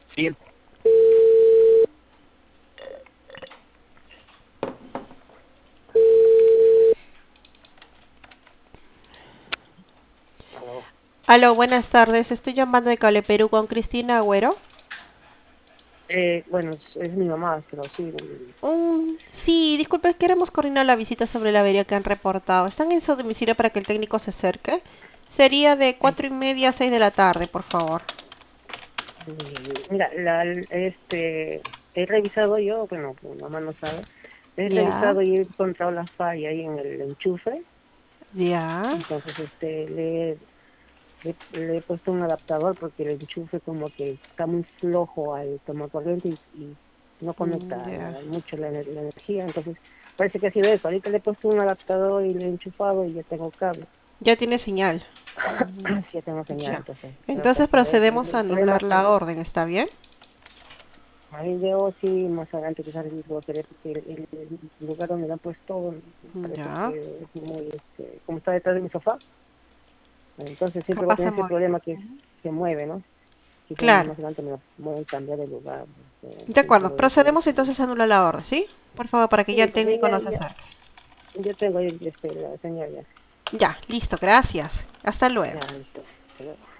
Sí. Aló. Aló, buenas tardes. Estoy llamando de Cable Perú con Cristina Agüero. Bueno, es mi mamá, pero sí. Sí, disculpe, queremos coordinar la visita sobre la avería que han reportado. ¿Están en su domicilio para que el técnico se acerque? Sería de 4:30 a 6 de la tarde, por favor. Mira, he revisado yo, bueno, mi mamá no sabe, he Ya, revisado y he encontrado la falla ahí en el enchufe. ya. Entonces le he puesto un adaptador porque el enchufe como que está muy flojo al tomar corriente y no conecta Ya. mucho la energía. Entonces parece que ha sido eso. Ahorita le he puesto un adaptador y le he enchufado y ya tengo cable. Ya tiene señal. Sí, ya tengo señal. Ya. Entonces creo que ha Entonces sido eso. procedemos a El problema anular es que la orden, ¿está bien? a mí veo sí más adelante quizás lo querer porque el lugar donde lo han puesto parece Ya. que es muy, como está detrás de mi sofá, entonces siempre va a Capaz se tener ese movió. problema que se mueve, ¿no? Quizás Claro. más adelante me lo voy a cambiar de lugar, De sí, acuerdo. pero eso es. Procedemos entonces a anular la orden, ¿sí? Por favor, para que ya Sí, el porque técnico nos acerque. ya tengo ahí la señal ya. Ya, listo, gracias. Hasta luego. Ya, listo. Hasta luego.